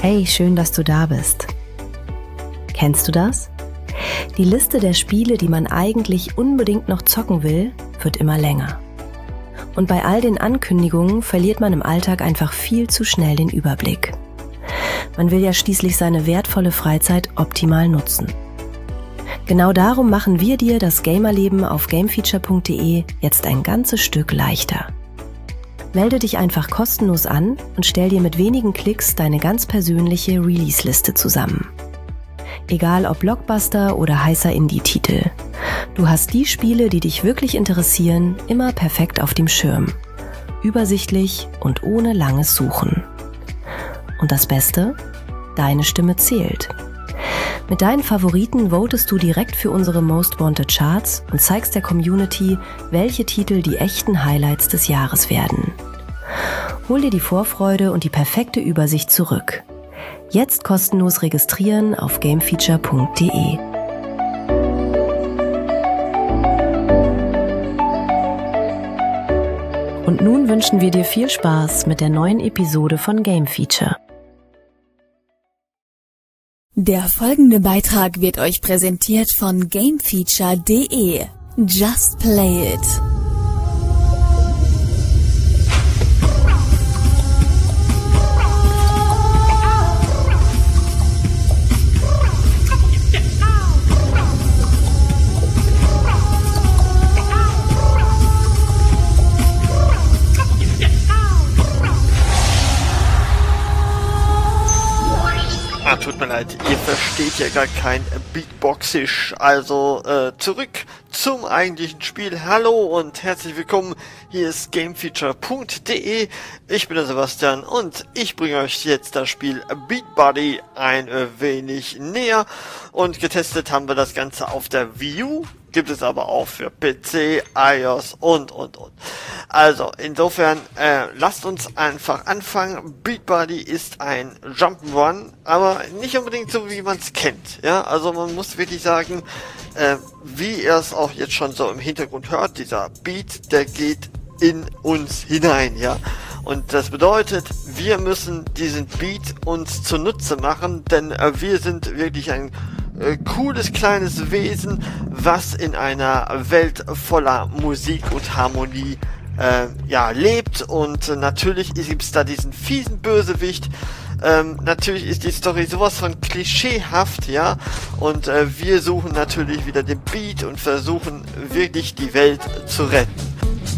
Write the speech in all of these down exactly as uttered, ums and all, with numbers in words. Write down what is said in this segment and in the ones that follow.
Hey, schön, dass du da bist. Kennst du das? Die Liste der Spiele, die man eigentlich unbedingt noch zocken will, wird immer länger. Und bei all den Ankündigungen verliert man im Alltag einfach viel zu schnell den Überblick. Man will ja schließlich seine wertvolle Freizeit optimal nutzen. Genau darum machen wir dir das Gamerleben auf gamefeature punkt de jetzt ein ganzes Stück leichter. Melde dich einfach kostenlos an und stell dir mit wenigen Klicks deine ganz persönliche Release-Liste zusammen. Egal ob Blockbuster oder heißer Indie-Titel. Du hast die Spiele, die dich wirklich interessieren, immer perfekt auf dem Schirm. Übersichtlich und ohne langes Suchen. Und das Beste? Deine Stimme zählt. Mit deinen Favoriten votest du direkt für unsere Most Wanted Charts und zeigst der Community, welche Titel die echten Highlights des Jahres werden. Hol dir die Vorfreude und die perfekte Übersicht zurück. Jetzt kostenlos registrieren auf gamefeature punkt de. Und nun wünschen wir dir viel Spaß mit der neuen Episode von Game Feature. Der folgende Beitrag wird euch präsentiert von gamefeature punkt de. Just play it. Ah, tut mir leid, ihr versteht ja gar kein Beatboxisch. Also äh, zurück zum eigentlichen Spiel. Hallo und herzlich willkommen. Hier ist gamefeature punkt de. Ich bin der Sebastian und ich bringe euch jetzt das Spiel Beat Buddy ein wenig näher. Und getestet haben wir das Ganze auf der Wii U. Gibt es aber auch für P C, iOS und, und, und. Also, insofern, äh, lasst uns einfach anfangen. Beat Buddy ist ein Jump'n'Run, aber nicht unbedingt so, wie man es kennt. Ja, also man muss wirklich sagen, äh, wie ihr es auch jetzt schon so im Hintergrund hört, dieser Beat, der geht in uns hinein, ja. Und das bedeutet, wir müssen diesen Beat uns zunutze machen, denn äh, wir sind wirklich ein äh, cooles kleines Wesen, was in einer Welt voller Musik und Harmonie äh, ja lebt. Und äh, natürlich gibt's da diesen fiesen Bösewicht. Ähm, natürlich ist die Story sowas von klischeehaft, ja. Und äh, wir suchen natürlich wieder den Beat und versuchen wirklich die Welt zu retten.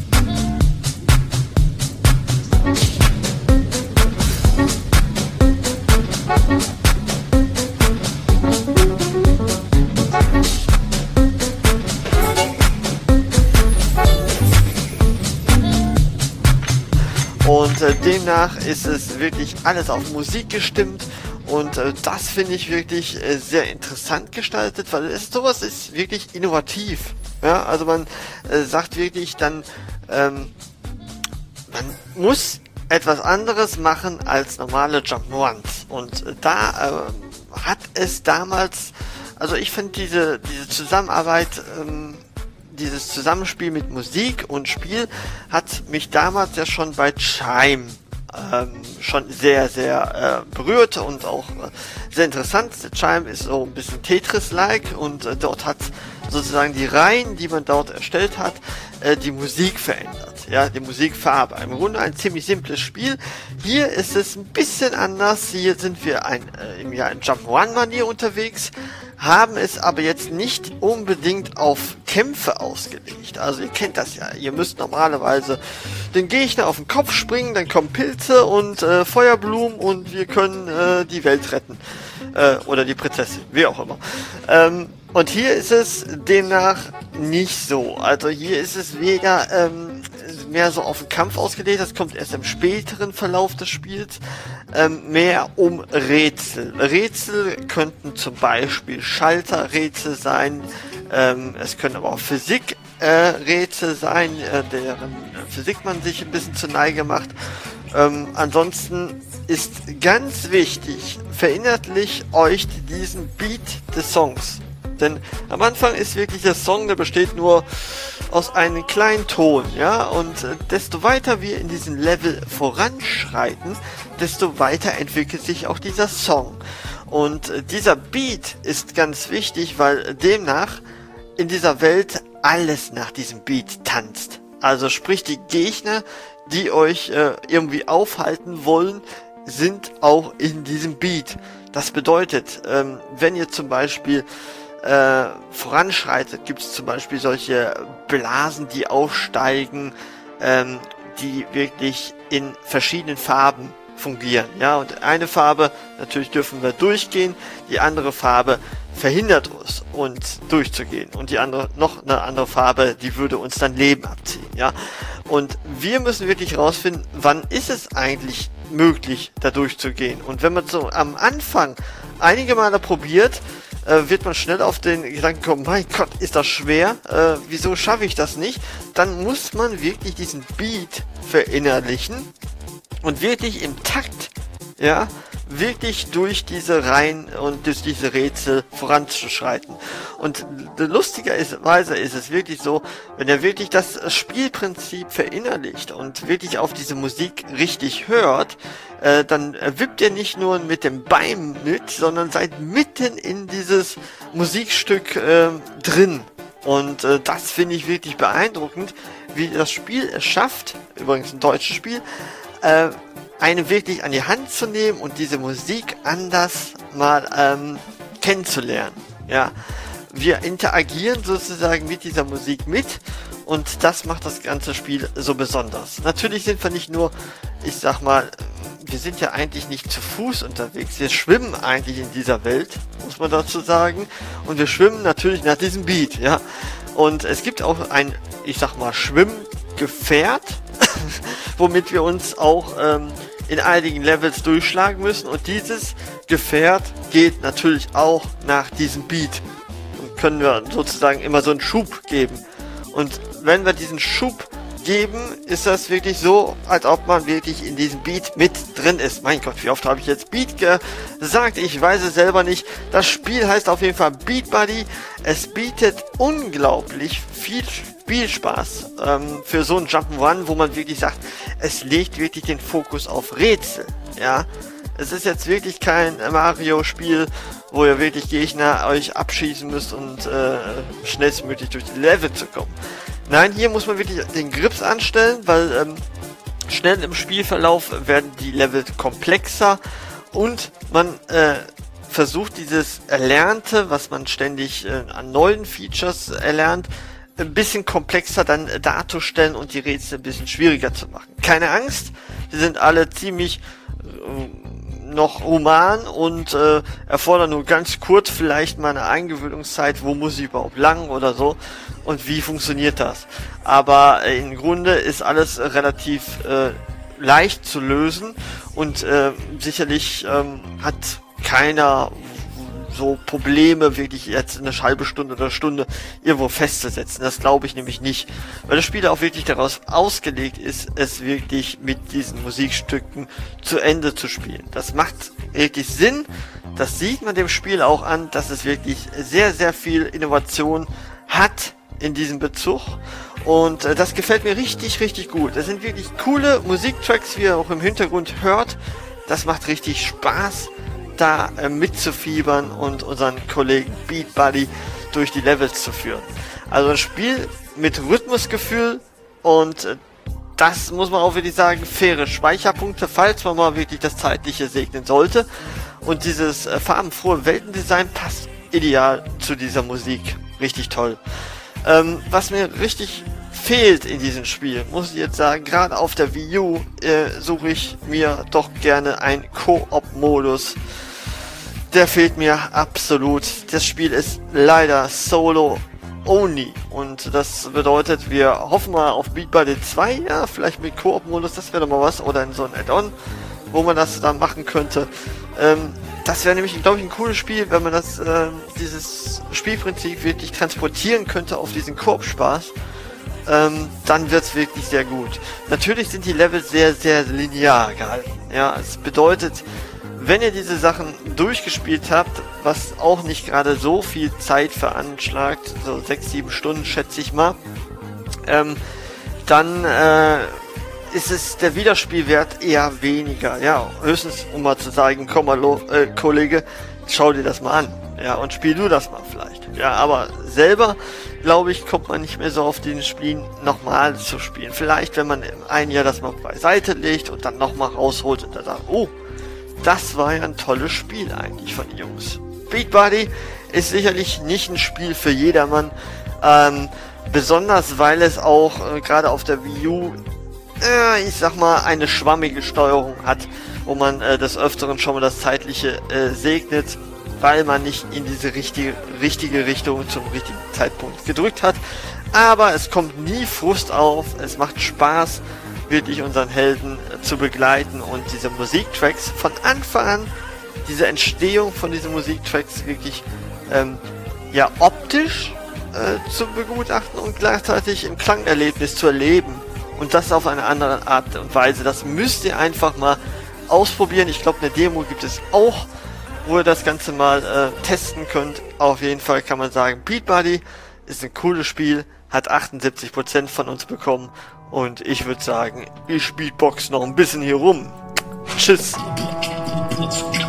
Und äh, demnach ist es wirklich alles auf Musik gestimmt und äh, das finde ich wirklich äh, sehr interessant gestaltet, weil es sowas ist wirklich innovativ. Ja, also man äh, sagt wirklich dann, ähm, man muss etwas anderes machen als normale Jump'n'Runs. Und äh, da äh, hat es damals, also ich finde diese diese Zusammenarbeit, ähm, dieses Zusammenspiel mit Musik und Spiel hat mich damals ja schon bei Chime ähm, schon sehr, sehr äh, berührt und auch äh, sehr interessant. Chime ist so ein bisschen Tetris-like und äh, dort hat sozusagen die Reihen, die man dort erstellt hat, äh, die Musik verändert. Ja, die Musikfarbe. Im Grunde ein ziemlich simples Spiel. Hier ist es ein bisschen anders. Hier sind wir ein, äh, im Jahr in Jump'n'Run-Manier unterwegs, haben es aber jetzt nicht unbedingt auf Kämpfe ausgelegt. Also ihr kennt das ja. Ihr müsst normalerweise den Gegner auf den Kopf springen, dann kommen Pilze und äh, Feuerblumen und wir können äh, die Welt retten. Äh, oder die Prinzessin, wie auch immer. Ähm, und hier ist es demnach nicht so. Also hier ist es weder ähm, mehr so auf den Kampf ausgelegt, das kommt erst im späteren Verlauf des Spiels, ähm, mehr um Rätsel. Rätsel könnten zum Beispiel Schalterrätsel sein, ähm, es können aber auch Physik äh, Rätsel sein, äh, deren Physik man sich ein bisschen zur Neige macht. Ähm, ansonsten ist ganz wichtig, verinnerlicht euch diesen Beat des Songs. Denn am Anfang ist wirklich der Song, der besteht nur aus einem kleinen Ton, ja, und äh, desto weiter wir in diesem Level voranschreiten, desto weiter entwickelt sich auch dieser Song. Und äh, dieser Beat ist ganz wichtig, weil äh, demnach in dieser Welt alles nach diesem Beat tanzt. Also sprich, die Gegner, die euch äh, irgendwie aufhalten wollen, sind auch in diesem Beat. Das bedeutet, ähm, wenn ihr zum Beispiel äh, voranschreitet, gibt es zum Beispiel solche Blasen, die aufsteigen, ähm, die wirklich in verschiedenen Farben fungieren. Ja, und eine Farbe, natürlich dürfen wir durchgehen, die andere Farbe verhindert uns, uns durchzugehen. Und die andere, noch eine andere Farbe, die würde uns dann Leben abziehen. Ja, und wir müssen wirklich rausfinden, wann ist es eigentlich möglich, da durchzugehen. Und wenn man so am Anfang einige Male probiert, äh, wird man schnell auf den Gedanken kommen, mein Gott, ist das schwer, äh, wieso schaffe ich das nicht? Dann muss man wirklich diesen Beat verinnerlichen und wirklich im Takt, ja, wirklich durch diese Reihen und durch diese Rätsel voranzuschreiten. Und lustigerweise ist es wirklich so, wenn er wirklich das Spielprinzip verinnerlicht und wirklich auf diese Musik richtig hört, äh, dann wippt ihr nicht nur mit dem Bein mit, sondern seid mitten in dieses Musikstück äh, drin. Und äh, das finde ich wirklich beeindruckend, wie das Spiel es schafft, übrigens ein deutsches Spiel, äh, eine wirklich an die Hand zu nehmen und diese Musik anders mal ähm, kennenzulernen. Ja, wir interagieren sozusagen mit dieser Musik mit und das macht das ganze Spiel so besonders. Natürlich sind wir nicht nur, ich sag mal, wir sind ja eigentlich nicht zu Fuß unterwegs, wir schwimmen eigentlich in dieser Welt, muss man dazu sagen, und wir schwimmen natürlich nach diesem Beat, ja. Und es gibt auch ein, ich sag mal, Schwimmgefährt, womit wir uns auch ähm, in einigen Levels durchschlagen müssen. Und dieses Gefährt geht natürlich auch nach diesem Beat. Und können wir sozusagen immer so einen Schub geben. Und wenn wir diesen Schub geben, ist das wirklich so, als ob man wirklich in diesem Beat mit drin ist. Mein Gott, wie oft habe ich jetzt Beat gesagt? Ich weiß es selber nicht. Das Spiel heißt auf jeden Fall Beat Buddy. Es bietet unglaublich viel Spielspaß ähm, für so ein Jump'n'Run, wo man wirklich sagt, es legt wirklich den Fokus auf Rätsel. Ja, es ist jetzt wirklich kein Mario-Spiel, wo ihr wirklich Gegner euch abschießen müsst und äh, schnellstmöglich durch die Level zu kommen. Nein, hier muss man wirklich den Grips anstellen, weil ähm, schnell im Spielverlauf werden die Level komplexer und man äh, versucht dieses Erlernte, was man ständig äh, an neuen Features erlernt, ein bisschen komplexer dann äh, darzustellen und die Rätsel ein bisschen schwieriger zu machen. Keine Angst, die sind alle ziemlich äh, noch human und äh, erfordern nur ganz kurz vielleicht mal eine Eingewöhnungszeit, wo muss ich überhaupt lang oder so und wie funktioniert das. Aber äh, im Grunde ist alles äh, relativ äh, leicht zu lösen und äh, sicherlich ähm, hat keiner so Probleme, wirklich jetzt eine halbe Stunde oder Stunde irgendwo festzusetzen. Das glaube ich nämlich nicht. Weil das Spiel auch wirklich daraus ausgelegt ist, es wirklich mit diesen Musikstücken zu Ende zu spielen. Das macht wirklich Sinn. Das sieht man dem Spiel auch an, dass es wirklich sehr, sehr viel Innovation hat in diesem Bezug. Und äh, das gefällt mir richtig, richtig gut. Das sind wirklich coole Musiktracks, wie ihr auch im Hintergrund hört. Das macht richtig Spaß, da äh, mitzufiebern und unseren Kollegen Beat Buddy durch die Levels zu führen. Also ein Spiel mit Rhythmusgefühl und äh, das muss man auch wirklich sagen, faire Speicherpunkte, falls man mal wirklich das Zeitliche segnen sollte. Und dieses äh, farbenfrohe Weltendesign passt ideal zu dieser Musik. Richtig toll. Ähm, was mir richtig fehlt in diesem Spiel, muss ich jetzt sagen, gerade auf der Wii U äh, suche ich mir doch gerne einen Koop-Modus. Der fehlt mir absolut. Das Spiel ist leider Solo-Only und das bedeutet, wir hoffen mal auf Beat Buddy zwei, ja, vielleicht mit Koop-Modus, das wäre doch mal was, oder in so ein Add-on, wo man das dann machen könnte. Ähm, das wäre nämlich, glaube ich, ein cooles Spiel, wenn man das, äh, dieses Spielprinzip wirklich transportieren könnte auf diesen Koop-Spaß. Ähm, dann wird's wirklich sehr gut. Natürlich sind die Level sehr, sehr linear gehalten. Ja, es bedeutet, wenn ihr diese Sachen durchgespielt habt, was auch nicht gerade so viel Zeit veranschlagt, so sechs, sieben Stunden schätze ich mal, ähm, dann äh, ist es der Wiederspielwert eher weniger. Ja, höchstens um mal zu sagen, komm mal, äh, Kollege, schau dir das mal an. Ja, und spiel du das mal vielleicht. Ja, aber selber, glaube ich, kommt man nicht mehr so auf den Spielen nochmal zu spielen. Vielleicht, wenn man ein Jahr das mal beiseite legt und dann nochmal rausholt und dann sagt, oh, das war ja ein tolles Spiel eigentlich von den Jungs. Beat Buddy ist sicherlich nicht ein Spiel für jedermann, ähm, besonders weil es auch äh, gerade auf der Wii U, äh, ich sag mal, eine schwammige Steuerung hat, wo man äh, des Öfteren schon mal das Zeitliche äh, segnet, weil man nicht in diese richtige, richtige Richtung zum richtigen Zeitpunkt gedrückt hat. Aber es kommt nie Frust auf, es macht Spaß, wirklich unseren Helden äh, zu begleiten und diese Musiktracks von Anfang an, diese Entstehung von diesen Musiktracks wirklich ähm, ja optisch äh, zu begutachten und gleichzeitig im Klangerlebnis zu erleben und das auf eine andere Art und Weise. Das müsst ihr einfach mal ausprobieren. Ich glaube, eine Demo gibt es auch, wo ihr das Ganze mal äh, testen könnt. Auf jeden Fall kann man sagen, Beat Buddy ist ein cooles Spiel, hat achtundsiebzig Prozent von uns bekommen und ich würde sagen, ich beatbox noch ein bisschen hier rum. Tschüss.